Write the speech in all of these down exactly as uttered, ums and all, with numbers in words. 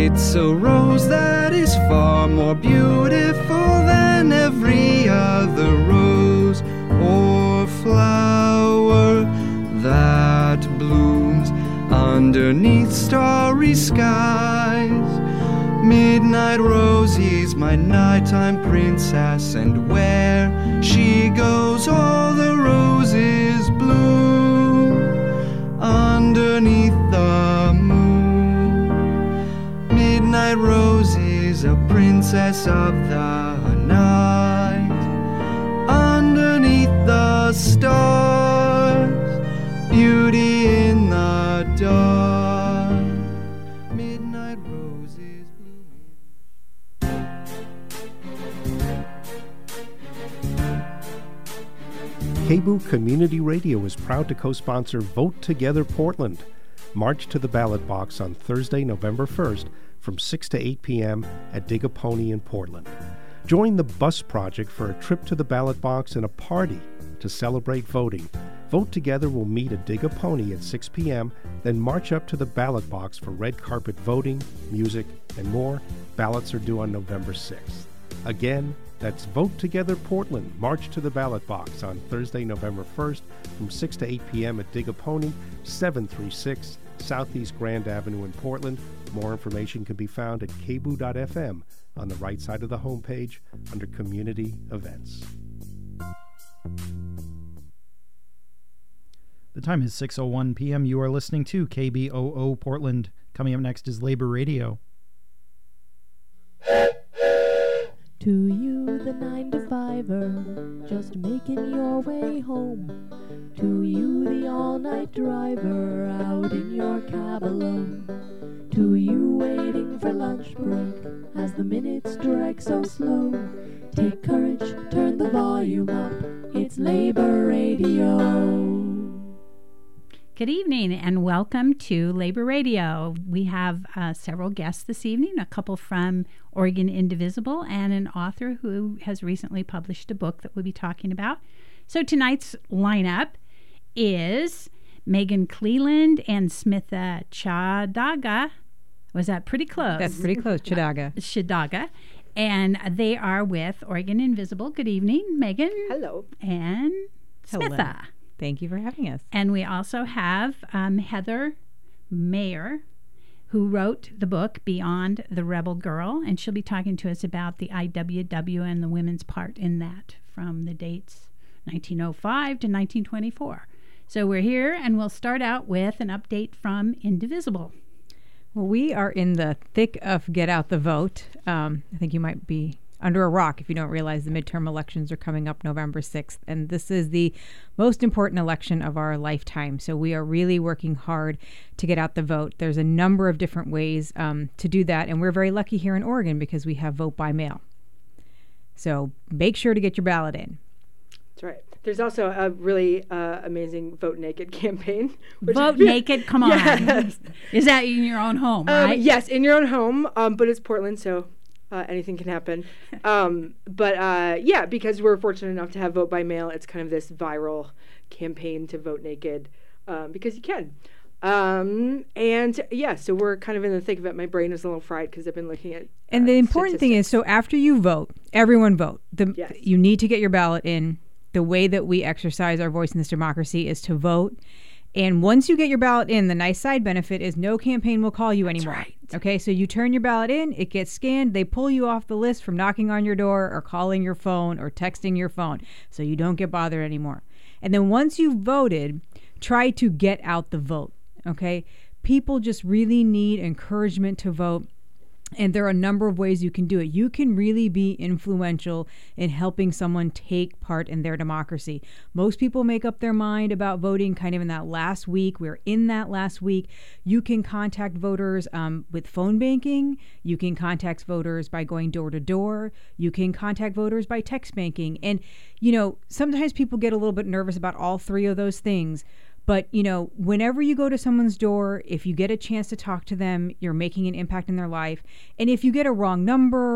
It's a rose that is far more beautiful than every other rose or flower that blooms underneath starry skies. Midnight Rose is my nighttime princess, and where she goes all the roses bloom underneath the moon. Midnight Rose is a princess of the night underneath the stars, beauty in the dark. Midnight roses blooming. K B O Community Radio is proud to co-sponsor Vote Together Portland. March to the ballot box on Thursday, November first from six to eight p.m. at Dig-A-Pony in Portland. Join the Bus Project for a trip to the ballot box and a party to celebrate voting. Vote Together will meet at Dig-A-Pony at six p.m., then march up to the ballot box for red carpet voting, music, and more. Ballots are due on November sixth. Again, that's Vote Together Portland. March to the ballot box on Thursday, November first from six to eight p.m. at Dig-A-Pony, seven thirty-six Southeast Grand Avenue in Portland. More information can be found at k b o dot f m on the right side of the homepage under Community Events. The time is six oh one p.m. You are listening to K B O O Portland. Coming up next is Labor Radio. To you, the nine to fiver, just making your way home. To you, the all-night driver, out in your cab alone. To you, waiting for lunch break, as the minutes drag so slow. Take courage, turn the volume up, it's Labor Radio. Good evening and welcome to Labor Radio. We have uh, several guests this evening, a couple from Oregon Indivisible and an author who has recently published a book that we'll be talking about. So tonight's lineup is Megan Cleland and Smitha Chadaga. Was that pretty close? That's pretty close, Chadaga. Uh, Chadaga. And they are with Oregon Invisible. Good evening, Megan. Hello. And Smitha. Hello. Thank you for having us. And we also have um, Heather Mayer, who wrote the book Beyond the Rebel Girl, and she'll be talking to us about the I W W and the women's part in that from the dates nineteen oh five to nineteen twenty-four. So we're here, and we'll start out with an update from Indivisible. Well, we are in the thick of Get Out the Vote. Um, I think you might be under a rock if you don't realize the midterm elections are coming up November sixth. And this is the most important election of our lifetime. So we are really working hard to get out the vote. There's a number of different ways um, to do that. And we're very lucky here in Oregon because we have vote by mail. So make sure to get your ballot in. That's right. There's also a really uh, amazing Vote Naked campaign. Vote Naked? Come on. Yes. Is that in your own home, right? Um, yes, in your own home, um, but it's Portland, so uh, anything can happen. Um, but uh, yeah, because we're fortunate enough to have vote by mail, it's kind of this viral campaign to vote naked um, because you can. Um, and yeah, so we're kind of in the thick of it. My brain is a little fried because I've been looking at. Uh, and the important thing is, so after you vote, everyone vote. The, yes. You need to get your ballot in. The way that we exercise our voice in this democracy is to vote. And once you get your ballot in, the nice side benefit is no campaign will call you That's anymore. Right. Okay, so you turn your ballot in, it gets scanned, they pull you off the list from knocking on your door or calling your phone or texting your phone, so you don't get bothered anymore. And then once you've voted, try to get out the vote, okay? People just really need encouragement to vote. And there are a number of ways you can do it. You can really be influential in helping someone take part in their democracy. Most people make up their mind about voting kind of in that last week. We're in that last week. You can contact voters um, with phone banking. You can contact voters by going door to door. You can contact voters by text banking. And, you know, sometimes people get a little bit nervous about all three of those things. But, you know, whenever you go to someone's door, if you get a chance to talk to them, you're making an impact in their life. And if you get a wrong number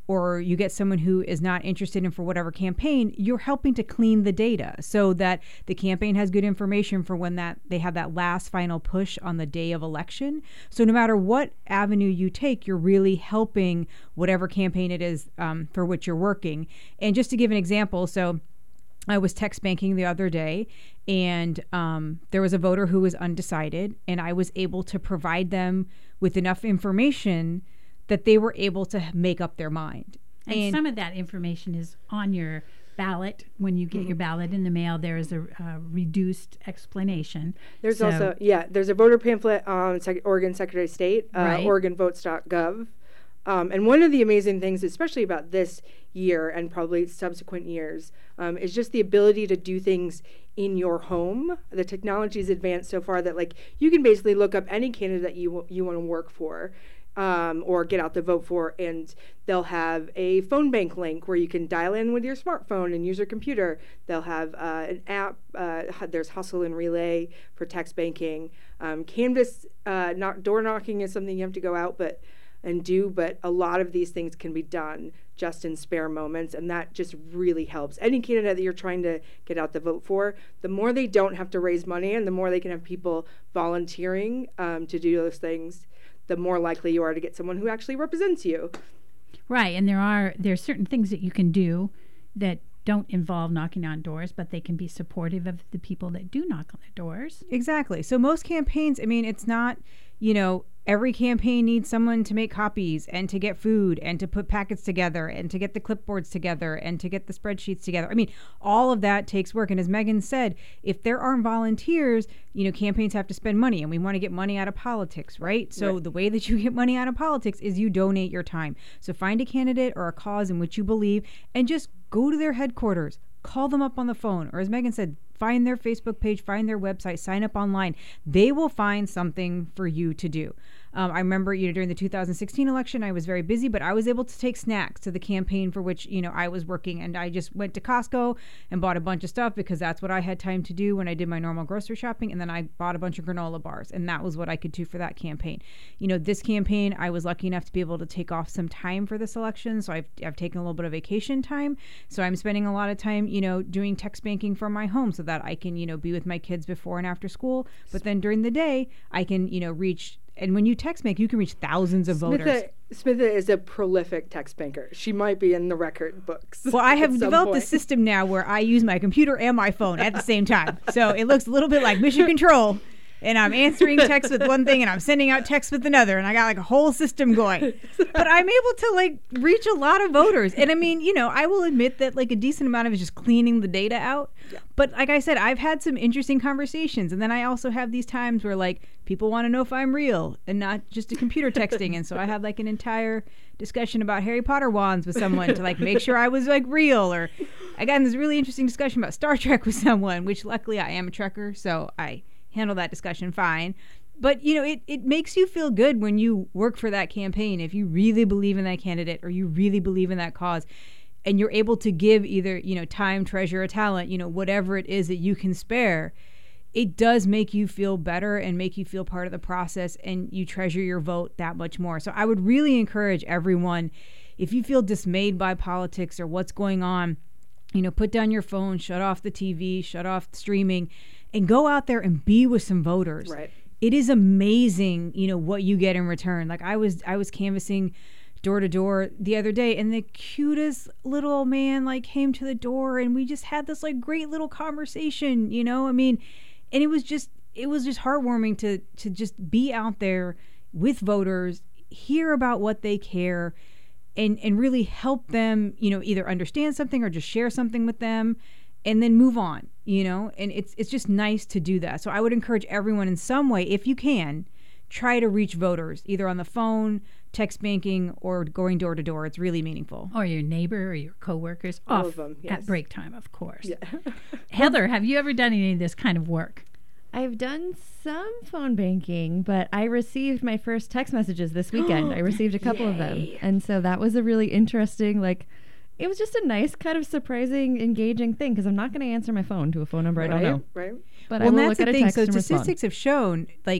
or you get someone who is not interested in for whatever campaign, you're helping to clean the data so that the campaign has good information for when that they have that last final push on the day of election. So no matter what avenue you take, you're really helping whatever campaign it is um, for which you're working. And just to give an example, so I was text banking the other day, and um, there was a voter who was undecided, and I was able to provide them with enough information that they were able to make up their mind. And, and some of that information is on your ballot. When you get mm-hmm. your ballot in the mail, there is a uh, reduced explanation. There's so, also, yeah, there's a voter pamphlet on Sec- Oregon Secretary of State, uh, right. oregon votes dot gov. Um, and one of the amazing things, especially about this year and probably subsequent years, um, is just the ability to do things in your home. The technology is advanced so far that, like, you can basically look up any candidate you w- you want to work for, um, or get out the vote for, and they'll have a phone bank link where you can dial in with your smartphone and use your computer. They'll have uh, an app. Uh, there's Hustle and Relay for text banking. Um, Canvas uh, knock, door knocking is something you have to go out, but and do, but a lot of these things can be done just in spare moments, and that just really helps. Any candidate that you're trying to get out the vote for, the more they don't have to raise money and the more they can have people volunteering um, to do those things, the more likely you are to get someone who actually represents you. Right, and there are there are certain things that you can do that don't involve knocking on doors, but they can be supportive of the people that do knock on the doors. Exactly. So most campaigns, I mean, it's not, you know, every campaign needs someone to make copies and to get food and to put packets together and to get the clipboards together and to get the spreadsheets together. I mean, all of that takes work. And as Megan said, if there aren't volunteers, you know, campaigns have to spend money, and we want to get money out of politics, right? So right. the way that you get money out of politics is you donate your time. So find a candidate or a cause in which you believe and just go to their headquarters, call them up on the phone, or as Megan said, find their Facebook page, find their website, sign up online. They will find something for you to do. Um, I remember, you know, during the two thousand sixteen election, I was very busy, but I was able to take snacks to the campaign for which, you know, I was working. And I just went to Costco and bought a bunch of stuff because that's what I had time to do when I did my normal grocery shopping. And then I bought a bunch of granola bars, and that was what I could do for that campaign. You know, this campaign, I was lucky enough to be able to take off some time for this election. So I've, I've taken a little bit of vacation time. So I'm spending a lot of time, you know, doing text banking from my home so that I can, you know, be with my kids before and after school. But then during the day, I can, you know, reach. And when you text bank, you can reach thousands of Smitha, voters. Smitha is a prolific text banker. She might be in the record books. Well, I have developed point. a system now where I use my computer and my phone at the same time. So it looks a little bit like Mission Control. And I'm answering texts with one thing and I'm sending out texts with another. And I got like a whole system going. But I'm able to like reach a lot of voters. And I mean, you know, I will admit that like a decent amount of it is just cleaning the data out. Yeah. But like I said, I've had some interesting conversations. And then I also have these times where like people want to know if I'm real and not just a computer texting. And so I had like an entire discussion about Harry Potter wands with someone to like make sure I was like real. Or I got in this really interesting discussion about Star Trek with someone, which luckily I am a Trekker. So I handle that discussion fine. But, you know, it, it makes you feel good when you work for that campaign. If you really believe in that candidate or you really believe in that cause and you're able to give either, you know, time, treasure, or talent, you know, whatever it is that you can spare, it does make you feel better and make you feel part of the process, and you treasure your vote that much more. So I would really encourage everyone, if you feel dismayed by politics or what's going on, you know, put down your phone, shut off the T V, shut off streaming, and go out there and be with some voters. Right. It is amazing, you know, what you get in return. Like I was I was canvassing door to door the other day, and the cutest little old man like came to the door, and we just had this like great little conversation, you know? I mean, and it was just it was just heartwarming to to just be out there with voters, hear about what they care, and and really help them, you know, either understand something or just share something with them, and then move on, you know, and it's it's just nice to do that. So I would encourage everyone in some way, if you can, try to reach voters, either on the phone, text banking, or going door to door. It's really meaningful. Or your neighbor or your coworkers. All off of them, yes. At break time, of course. Yeah. Heather, have you ever done any of this kind of work? I've done some phone banking, but I received my first text messages this weekend. I received a couple Yay. of them. And so that was a really interesting, like, it was just a nice, kind of surprising, engaging thing, because I'm not going to answer my phone to a phone number Right, I don't know. right. But Well, I will and look that's at the a thing. text So and respond. statistics have shown, like,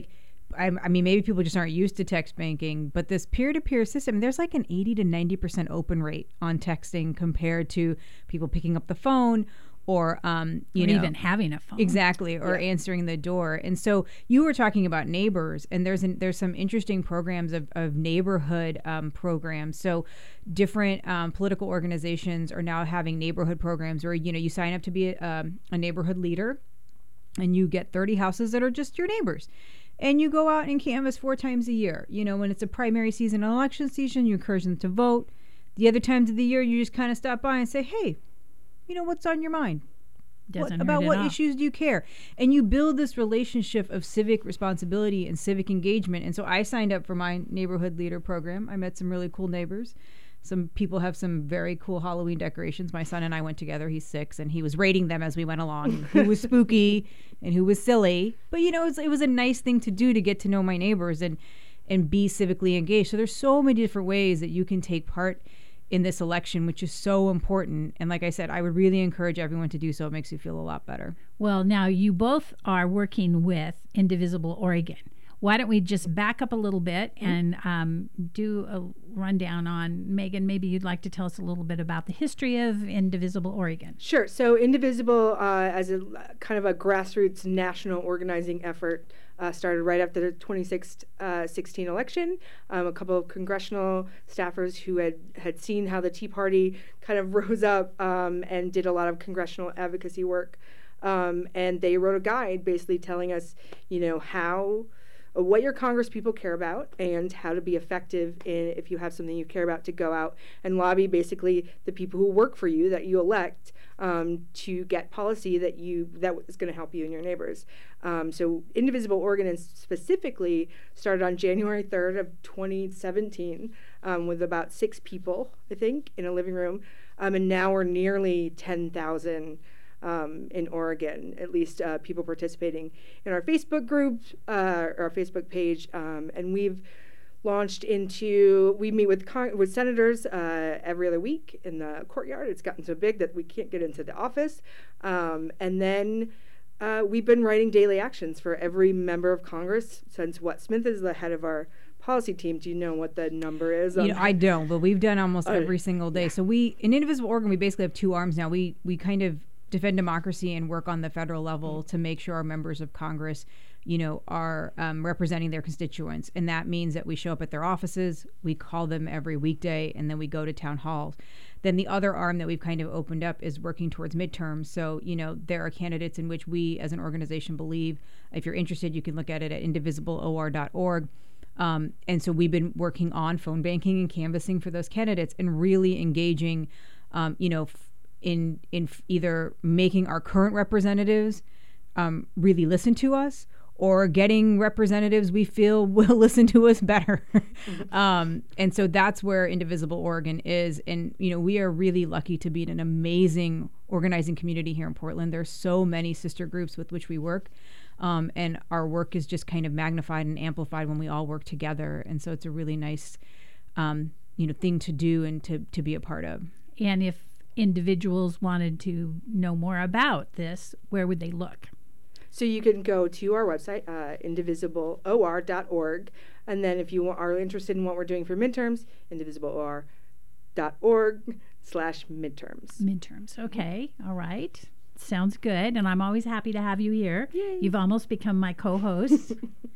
I, I mean, maybe people just aren't used to text banking, but this peer-to-peer system, there's like an eighty to ninety percent open rate on texting compared to people picking up the phone or, um, you or know, even having a phone. Exactly, or Yeah. answering the door. And so you were talking about neighbors, and there's an, there's some interesting programs of, of neighborhood um, programs. So different um, political organizations are now having neighborhood programs where, you know, you sign up to be a, um, a neighborhood leader, and you get thirty houses that are just your neighbors. And you go out and canvass four times a year. You know, when it's a primary season, an election season, you encourage them to vote. The other times of the year, you just kind of stop by and say, hey, you know, what's on your mind? Doesn't What, hurt about at what all. issues do you care? And you build this relationship of civic responsibility and civic engagement. And so I signed up for my neighborhood leader program. I met some really cool neighbors. Some people have some very cool Halloween decorations. My son and I went together. He's six, and he was rating them as we went along. Who was spooky and who was silly. But, you know, it was, it was a nice thing to do to get to know my neighbors and, and be civically engaged. So there's so many different ways that you can take part in this election, which is so important. And like I said, I would really encourage everyone to do so. It makes you feel a lot better. Well, now you both are working with Indivisible Oregon. Why don't we just back up a little bit and um, do a rundown on, Megan, maybe you'd like to tell us a little bit about the history of Indivisible Oregon. Sure. So Indivisible, uh, as a kind of a grassroots national organizing effort, uh, started right after the twenty sixteen election. Um, a couple of congressional staffers who had, had seen how the Tea Party kind of rose up um, and did a lot of congressional advocacy work. Um, and they wrote a guide basically telling us, you know, how... what your Congress people care about and how to be effective in, if you have something you care about, to go out and lobby basically the people who work for you that you elect um, to get policy that you that is going to help you and your neighbors. Um, so Indivisible Oregon specifically started on January third of twenty seventeen um, with about six people, I think, in a living room, um, and now we're nearly ten thousand. Um, in Oregon, at least uh, people participating in our Facebook group, uh, our Facebook page, um, and we've launched into, we meet with con- with senators uh, every other week in the courtyard. It's gotten so big that we can't get into the office. Um, and then uh, we've been writing daily actions for every member of Congress since what Smith is the head of our policy team. Do you know what the number is? You know, I don't, but we've done almost Oh, every single day. So we, in Indivisible Oregon, we basically have two arms now. We we kind of defend democracy and work on the federal level mm-hmm. to make sure our members of Congress, you know, are um, representing their constituents. And that means that we show up at their offices, we call them every weekday, and then we go to town halls. Then the other arm that we've kind of opened up is working towards midterms. So, you know, there are candidates in which we as an organization believe, if you're interested, you can look at it at indivisible o r dot org. Um, and so we've been working on phone banking and canvassing for those candidates and really engaging, um, you know, f- in in f- either making our current representatives um, really listen to us, or getting representatives we feel will listen to us better. mm-hmm. um, and so that's where Indivisible Oregon is. And, you know, we are really lucky to be in an amazing organizing community here in Portland. There's so many sister groups with which we work. Um, and our work is just kind of magnified and amplified when we all work together. And so it's a really nice, um, you know, thing to do and to, to be a part of. And if individuals wanted to know more about this, where would they look? So you can go to our website, uh, indivisible o r dot org, and then if you are interested in what we're doing for midterms, indivisible o r dot org slash midterms. Midterms, okay, all right. Sounds good, and I'm always happy to have you here. Yay. You've almost become my co-host.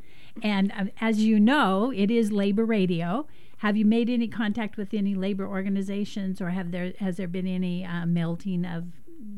And uh, as you know, it is Labor Radio. Have you made any contact with any labor organizations, or have there has there been any uh, melting of?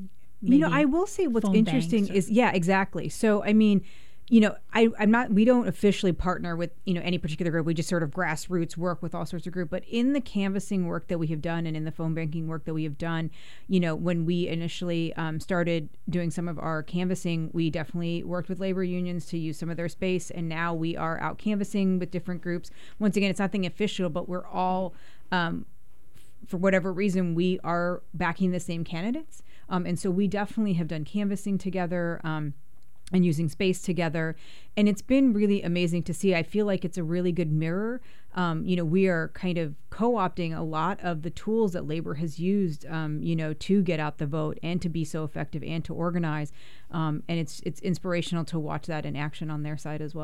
You know, I will say what's interesting is, yeah, exactly. So, I mean, you know, I, I'm not, we don't officially partner with, you know, any particular group. We just sort of grassroots work with all sorts of groups. But in the canvassing work that we have done and in the phone banking work that we have done, you know, when we initially um, started doing some of our canvassing, we definitely worked with labor unions to use some of their space. And now we are out canvassing with different groups. Once again, it's nothing official, but we're all, um, for whatever reason, we are backing the same candidates. Um, and so we definitely have done canvassing together um, and using space together. And it's been really amazing to see. I feel like it's a really good mirror. Um, you know, we are kind of co-opting a lot of the tools that labor has used, um, you know, to get out the vote and to be so effective and to organize. Um, and it's it's inspirational to watch that in action on their side as well.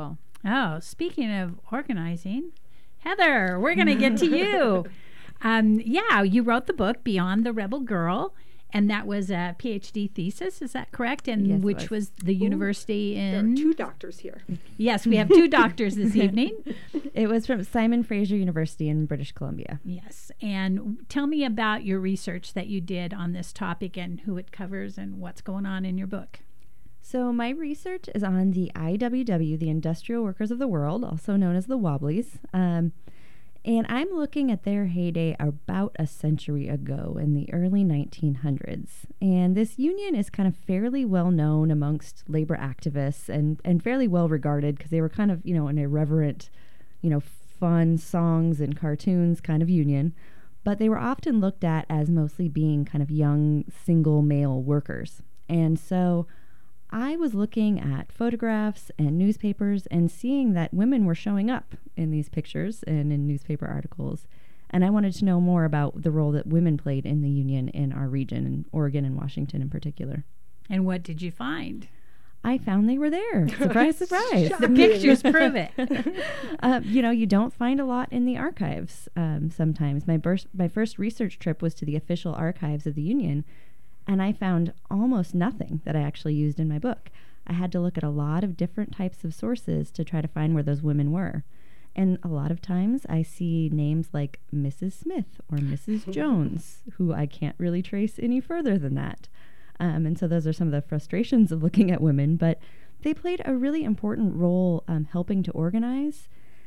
Oh, speaking of organizing, Heather, we're going to get to you. Um, yeah, you wrote the book Beyond the Rebel Girl, and that was a P H D thesis. Is that correct? And Yes, it which was. was. the university There in. are two doctors here. Yes, we have two doctors this evening. It was from Simon Fraser University in British Columbia. Yes, and tell me about your research that you did on this topic and who it covers and what's going on in your book. So my research is on the I W W, the Industrial Workers of the World, also known as the Wobblies. Um, and I'm looking at their heyday about a century ago in the early nineteen hundreds. And this union is kind of fairly well known amongst labor activists and, and fairly well regarded because they were kind of, you know, an irreverent, you know, fun songs and cartoons kind of union. But they were often looked at as mostly being kind of young, single male workers. And so I was looking at photographs and newspapers and seeing that women were showing up in these pictures and in newspaper articles. And I wanted to know more about the role that women played in the union in our region, in Oregon and Washington in particular. And what did you find? I found they were there. Surprise, surprise. The pictures prove it. uh, you know, you don't find a lot in the archives um, sometimes. My, burst, my first research trip was to the official archives of the union, and I found almost nothing that I actually used in my book. I had to look at a lot of different types of sources to try to find where those women were. And a lot of times I see names like Missus Smith or Missus Jones, who I can't really trace any further than that. Um, and so those are some of the frustrations of looking at women. But they played a really important role um, helping to organize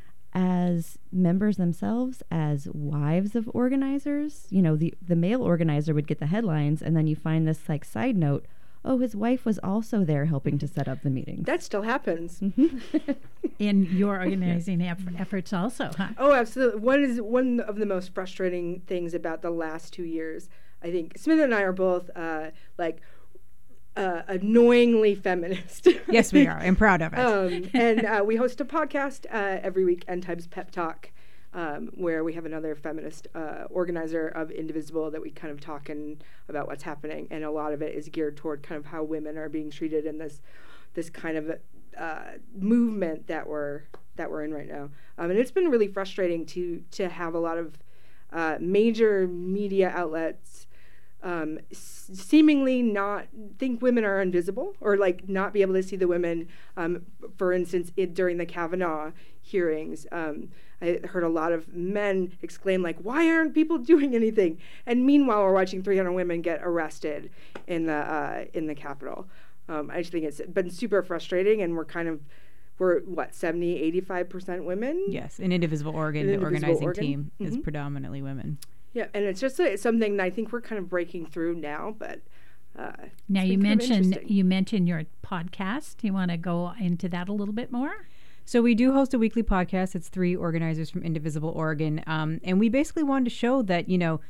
as members themselves, as wives of organizers. You know, the, the male organizer would get the headlines, and then you find this like side note, oh, his wife was also there helping to set up the meetings. That still happens. In your organizing eff- efforts also, huh? Oh, absolutely. One is one of the most frustrating things about the last two years. I think Smith and I are both uh, like uh, annoyingly feminist. Yes, we are. I'm proud of it. Um, and uh, we host a podcast uh, every week, End Times Pep Talk, um, where we have another feminist uh, organizer of Indivisible that we kind of talk in, about what's happening. And a lot of it is geared toward kind of how women are being treated in this this kind of uh, movement that we're that we're in right now. Um, and it's been really frustrating to to have a lot of uh, major media outlets Um, s- seemingly not think women are invisible, or like not be able to see the women. Um, for instance, it, during the Kavanaugh hearings, um, I heard a lot of men exclaim like, "Why aren't people doing anything?" And meanwhile, we're watching three hundred women get arrested in the uh, in the Capitol. Um, I just think it's been super frustrating, and we're kind of we're what seventy, eighty-five percent women. Yes, in Indivisible Oregon, In the Indivisible organizing Oregon. team is Mhm. predominantly women. Yeah, and it's just uh, it's something that I think we're kind of breaking through now, but uh, Now it's you been kind of mentioned interesting. you mentioned your podcast. You want to go into that a little bit more? So we do host a weekly podcast. It's three organizers from Indivisible Oregon, um, and we basically wanted to show that, you know,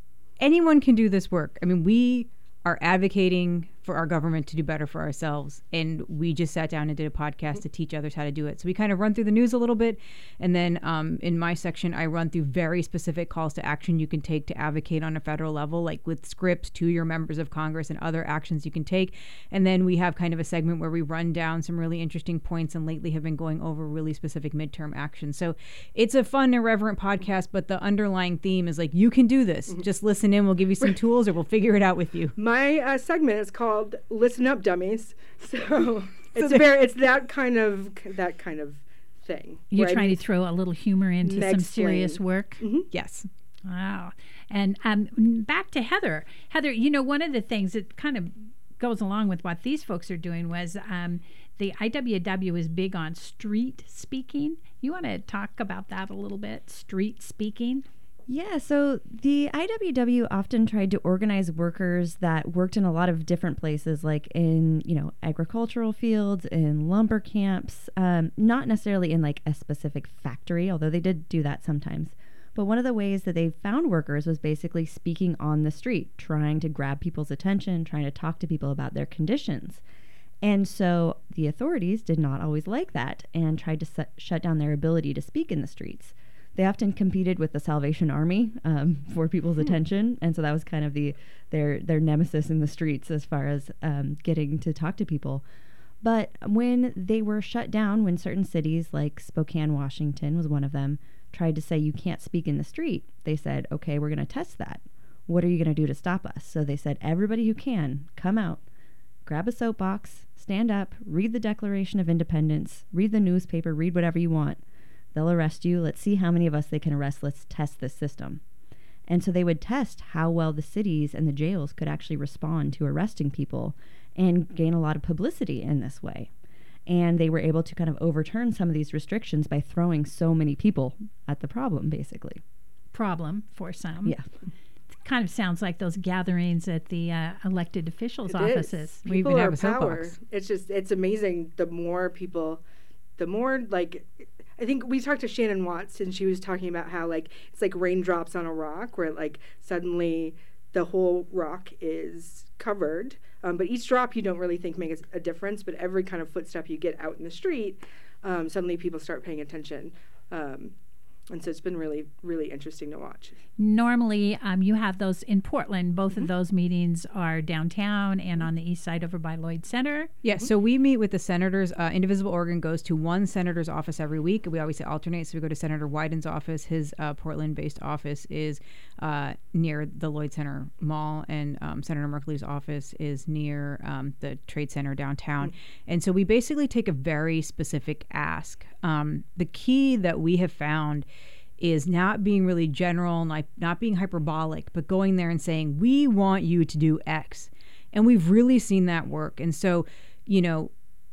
anyone can do this work. I mean, we are advocating for our government to do better for ourselves, and we just sat down and did a podcast to teach others how to do it. So we kind of run through the news a little bit, and then um, in my section I run through very specific calls to action you can take to advocate on a federal level, like with scripts to your members of Congress and other actions you can take. And then we have kind of a segment where we run down some really interesting points, and lately have been going over really specific midterm actions. So it's a fun, irreverent podcast, but the underlying theme is like, you can do this. Mm-hmm. Just listen in. We'll give you some tools, or we'll figure it out with you. My uh, segment is called "Listen Up, Dummies." So it's very it's that kind of that kind of thing. You're where I trying need to throw a little humor into some serious explain. work. Mhm. Yes. Wow. And um, n- back to Heather. Heather, you know, one of the things that kind of goes along with what these folks are doing was um, the I W W is big on street speaking. You want to talk about that a little bit? Street speaking? Yeah, so the I W W often tried to organize workers that worked in a lot of different places, like in, you know, agricultural fields, in lumber camps, um, not necessarily in like a specific factory, although they did do that sometimes. But one of the ways that they found workers was basically speaking on the street, trying to grab people's attention, trying to talk to people about their conditions. And so the authorities did not always like that and tried to set, shut down their ability to speak in the streets. They often competed with the Salvation Army um, for people's attention, and so that was kind of the their their nemesis in the streets as far as um, getting to talk to people. But when they were shut down, when certain cities like Spokane, Washington was one of them, tried to say you can't speak in the street, they said, okay, we're going to test that. What are you going to do to stop us? So they said, everybody who can, come out, grab a soapbox, stand up, read the Declaration of Independence, read the newspaper, read whatever you want. They'll arrest you. Let's see how many of us they can arrest. Let's test this system. And so they would test how well the cities and the jails could actually respond to arresting people and gain a lot of publicity in this way. And they were able to kind of overturn some of these restrictions by throwing so many people at the problem, basically. Problem for some. Yeah. Kind of sounds like those gatherings at the uh, elected officials' It offices. Is. We People even are have a power. soapbox. It's just, it's amazing. The more people, the more like, I think we talked to Shannon Watts and she was talking about how like, it's like raindrops on a rock where like suddenly the whole rock is covered. Um, but each drop you don't really think makes a difference, but every kind of footstep you get out in the street, um, suddenly people start paying attention. Um, And so it's been really, really interesting to watch. Normally, um, you have those in Portland. Both mm-hmm. of those meetings are downtown and on the east side over by Lloyd Center. Yes, yeah, so we meet with the senators. Uh, Indivisible Oregon goes to one senator's office every week. We always say alternate, so we go to Senator Wyden's office. His uh, Portland-based office is uh, near the Lloyd Center Mall, and um, Senator Merkley's office is near um, the Trade Center downtown. Mm-hmm. And so we basically take a very specific ask. Um, the key that we have found is not being really general, not, not being hyperbolic, but going there and saying, we want you to do X. And we've really seen that work. And so, you know,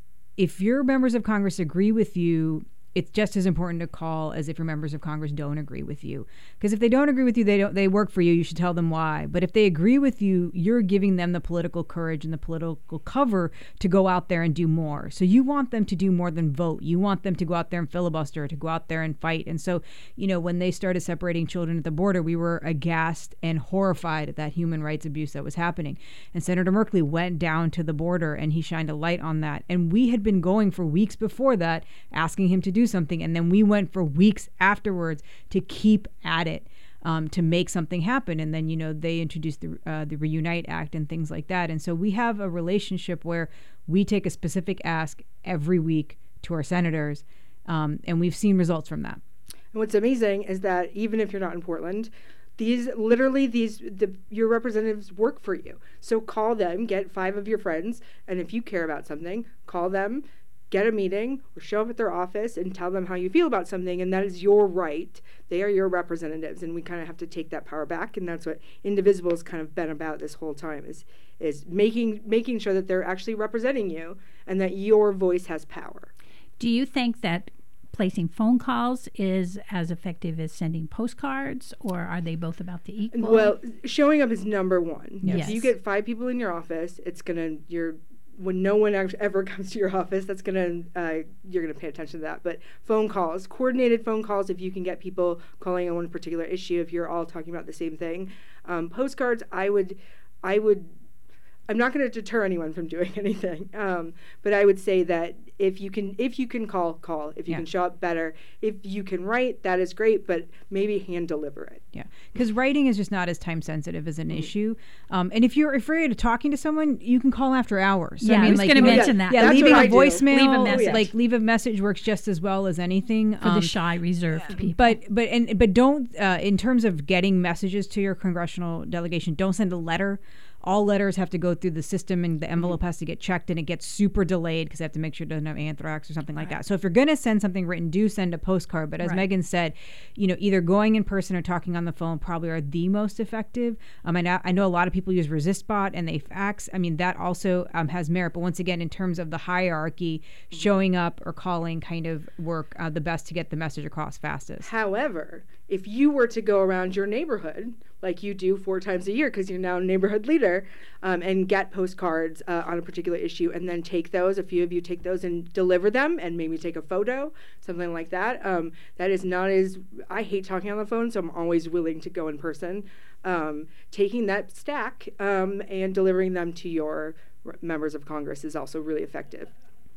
if your members of Congress agree with you, it's just as important to call as if your members of Congress don't agree with you. Because if they don't agree with you, they don't they work for you, you should tell them why. But if they agree with you, you're giving them the political courage and the political cover to go out there and do more. So you want them to do more than vote. You want them to go out there and filibuster, to go out there and fight. And so, you know, when they started separating children at the border, we were aghast and horrified at that human rights abuse that was happening. And Senator Merkley went down to the border and he shined a light on that. And we had been going for weeks before that, asking him to do something, and then we went for weeks afterwards to keep at it, um, to make something happen. And then, you know, they introduced the uh, the Reunite Act and things like that. And so we have a relationship where we take a specific ask every week to our senators, um, and we've seen results from that. And what's amazing is that even if you're not in Portland, these literally these the your representatives work for you. So call them, get five of your friends, and if you care about something, call them, get a meeting, or show up at their office and tell them how you feel about something, and that is your right. They are your representatives, and we kind of have to take that power back, and that's what Indivisible has kind of been about this whole time, is is making making sure that they're actually representing you and that your voice has power. Do you think that placing phone calls is as effective as sending postcards, or are they both about the equal? Well, showing up is number one. Yes. If you get five people in your office, it's gonna you're when no one ever comes to your office, that's gonna uh, you're gonna pay attention to that. But phone calls, coordinated phone calls, if you can get people calling on one particular issue, if you're all talking about the same thing. Um, postcards, I would, I would. I'm not going to deter anyone from doing anything, um, but I would say that if you can, if you can call, call. If you yeah. can show up, better. If you can write, that is great, but maybe hand deliver it. Yeah, because writing is just not as time sensitive as an mm-hmm. issue. Um, and if you're afraid of talking to someone, you can call after hours. So, yeah, I, mean, I was like, going to you know, mention yeah, that. Yeah, That's leaving what a I do. voicemail, Leave a message. like leave a message works just as well as anything for um, the shy, reserved yeah. people. But but and but don't uh, in terms of getting messages to your congressional delegation, don't send a letter. All letters have to go through the system, and the envelope mm-hmm. has to get checked, and it gets super delayed because they have to make sure it doesn't have anthrax or something like right. that. So if you're going to send something written, do send a postcard. But as right. Megan said, you know, either going in person or talking on the phone probably are the most effective. Um, I know, I know a lot of people use ResistBot and they fax. I mean, that also um, has merit. But once again, in terms of the hierarchy, mm-hmm. showing up or calling kind of work uh, the best to get the message across fastest. However, if you were to go around your neighborhood, like you do four times a year because you're now a neighborhood leader, um, and get postcards uh, on a particular issue, and then take those, a few of you take those and deliver them, and maybe take a photo, something like that. Um, that is not as, I hate talking on the phone, so I'm always willing to go in person. Um, taking that stack um, and delivering them to your r- members of Congress is also really effective.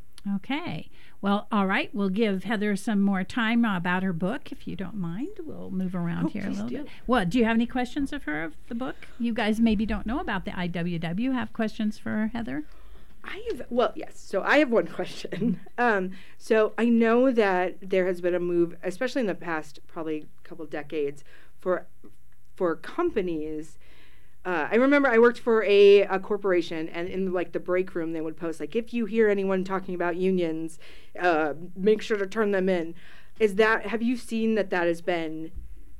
Okay. Well, all right. We'll give Heather some more time about her book, if you don't mind. We'll move around Oh, here a please little do. bit. Well, do you have any questions of her of the book? You guys maybe don't know about the I W W. Have questions for Heather? I have, well, yes. So I have one question. Um, so I know that there has been a move, especially in the past probably couple decades, for for companies. Uh, I remember I worked for a, a corporation, and in like the break room, they would post like, if you hear anyone talking about unions, uh, make sure to turn them in. Is that, have you seen that that has been,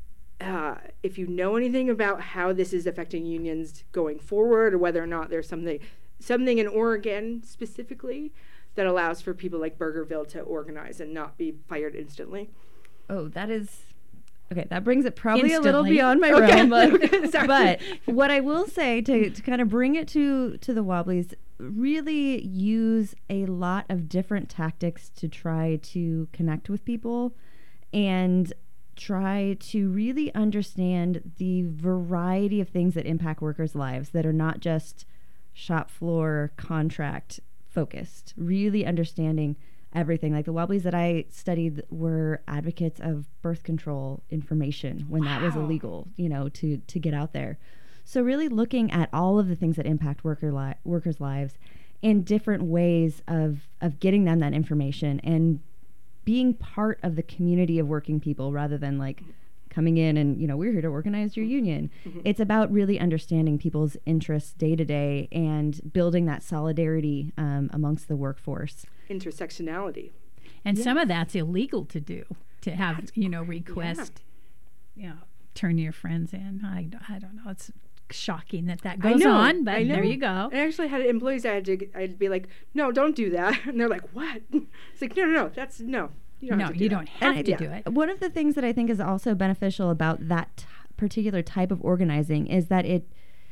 uh, if you know anything about how this is affecting unions going forward, or whether or not there's something, something in Oregon specifically that allows for people like Burgerville to organize and not be fired instantly? Oh, that is... Okay, that brings it probably Instantly. a little beyond my Okay. realm. But, Okay, sorry. but what I will say to, to kind of bring it to, to the Wobblies, really use a lot of different tactics to try to connect with people and try to really understand the variety of things that impact workers' lives that are not just shop floor contract focused. Really understanding everything. Like the Wobblies that I studied were advocates of birth control information when that was Wow. illegal, you know, to, to get out there. So really looking at all of the things that impact worker li- workers' lives and different ways of, of getting them that information and being part of the community of working people rather than like coming in and, you know, we're here to organize your union. Mm-hmm. It's about really understanding people's interests day to day and building that solidarity um, amongst the workforce. Intersectionality. And some of that's illegal to do, to have, you know, request, you know, turn your friends in. I, I don't know. It's shocking that that I goes know, on, but I know. there you go. I actually had employees I had to, I'd be like, no, don't do that. And they're like, what? It's like, no, no, no, that's, no. You don't No, have to do you that. don't have And to I- do it. One of the things that I think is also beneficial about that t- particular type of organizing is that it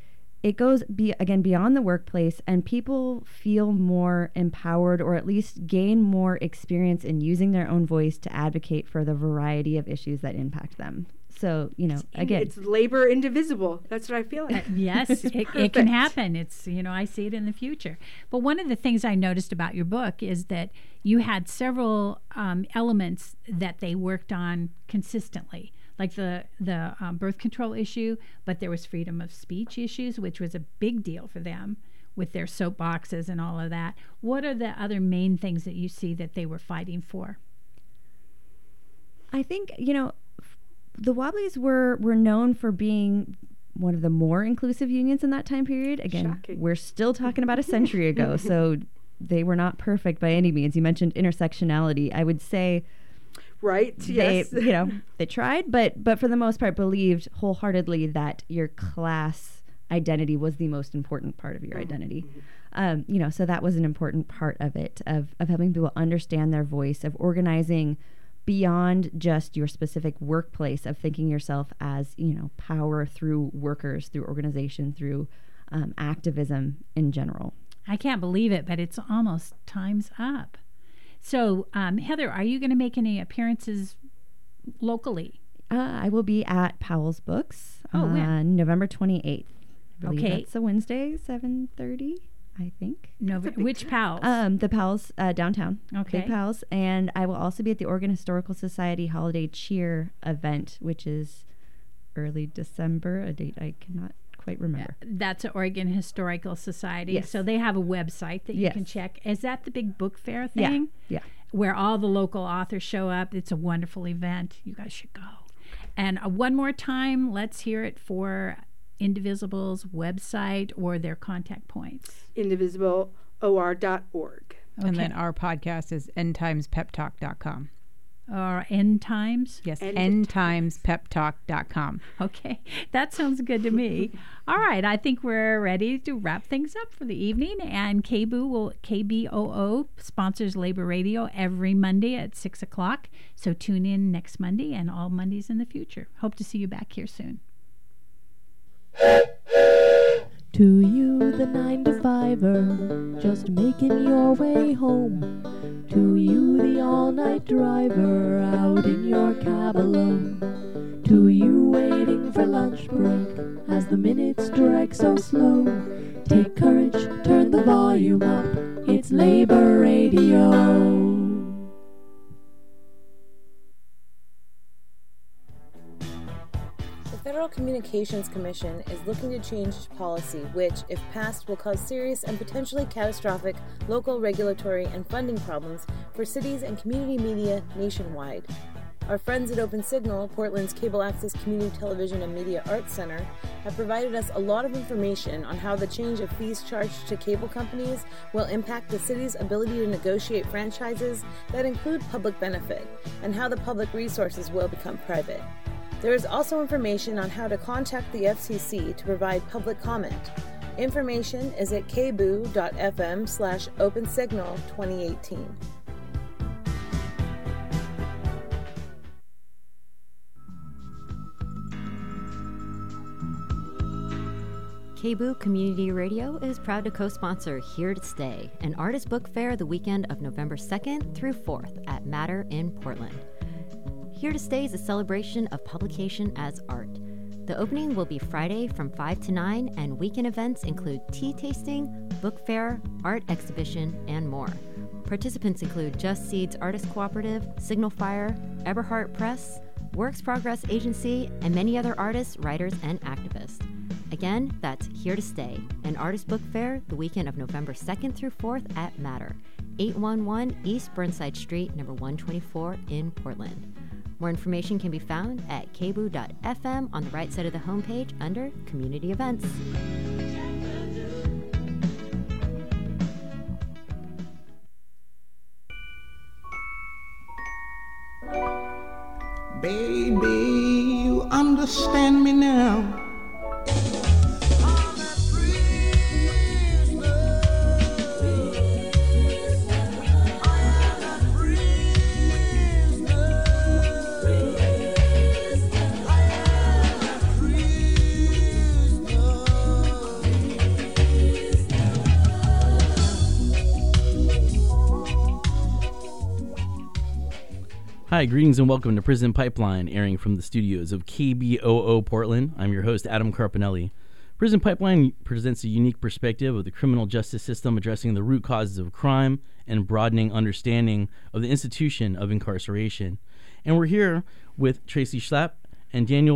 it goes be again beyond the workplace, and people feel more empowered, or at least gain more experience in using their own voice to advocate for the variety of issues that impact them. So, you know, And again, it's labor indivisible. That's what I feel like. Yes, it, it Perfect. can happen. It's, you know, I see it in the future. But one of the things I noticed about your book is that you had several um, elements that they worked on consistently, like the the um, birth control issue, but there was freedom of speech issues, which was a big deal for them with their soapboxes and all of that. What are the other main things that you see that they were fighting for? I think, you know, f- the Wobblies were, were known for being one of the more inclusive unions in that time period. Again, Shocking. we're still talking about a century ago, so they were not perfect by any means. You mentioned intersectionality. I would say Right? they, Yes. you know, they tried, but but for the most part believed wholeheartedly that your class identity was the most important part of your identity. Um, you know, so that was an important part of it, of, of helping people understand their voice, of organizing beyond just your specific workplace, of thinking yourself as, you know, power through workers, through organization, through um, activism in general. I can't believe it, but it's almost time's up. So, um, Heather, are you going to make any appearances locally? Uh, I will be at Powell's Books Oh, on when? November twenty-eighth. I believe Okay. that's a Wednesday, seven thirty, I think. No, That's a big which town. pals? Um, the Powell's uh, downtown. Okay. Big Powell's. And I will also be at the Oregon Historical Society Holiday Cheer event, which is early December, a date I cannot quite remember. That's an Oregon Historical Society. Yes. So they have a website that you Yes. can check. Is that the big book fair Yeah. thing? Yeah. Where all the local authors show up. It's a wonderful event. You guys should go. And uh, one more time, let's hear it for Indivisible's website or their contact points. indivisible o r dot org. And then our podcast is end times pep talk dot com. Or End Times. Yes, End end times pep talk dot com. Okay, that sounds good to me. All right, I think we're ready to wrap things up for the evening. And K B O O will K B O O sponsors Labor Radio every Monday at six o'clock. So tune in next Monday and all Mondays in the future. Hope to see you back here soon. To you, the nine to fiver, just making your way home. To you, the all-night driver, out in your cab alone. To you, waiting for lunch break, as the minutes drag so slow. Take courage, turn the volume up, it's Labor Radio. Federal Communications Commission is looking to change policy which, if passed, will cause serious and potentially catastrophic local regulatory and funding problems for cities and community media nationwide. Our friends at Open Signal, Portland's cable access community television and media arts center, have provided us a lot of information on how the change of fees charged to cable companies will impact the city's ability to negotiate franchises that include public benefit, and how the public resources will become private. There is also information on how to contact the F C C to provide public comment. Information is at kboo.fm slash opensignal 2018. K B O O Community Radio is proud to co-sponsor Here to Stay, an artist book fair the weekend of November second through fourth at Matter in Portland. Here to Stay is a celebration of publication as art. The opening will be Friday from five to nine, and weekend events include tea tasting, book fair, art exhibition, and more. Participants include Just Seeds Artist Cooperative, Signal Fire, Eberhardt Press, Works Progress Agency, and many other artists, writers, and activists. Again, that's Here to Stay, an artist book fair the weekend of November second through fourth at Matter, eight one one East Burnside Street, number one twenty-four in Portland. More information can be found at k b o o dot f m on the right side of the homepage under Community Events. Baby, you understand me now. Hi, greetings and welcome to Prison Pipeline, airing from the studios of K B O O Portland. I'm your host, Adam Carpinelli. Prison Pipeline presents a unique perspective of the criminal justice system, addressing the root causes of crime and broadening understanding of the institution of incarceration. And we're here with Tracy Schlapp and Daniel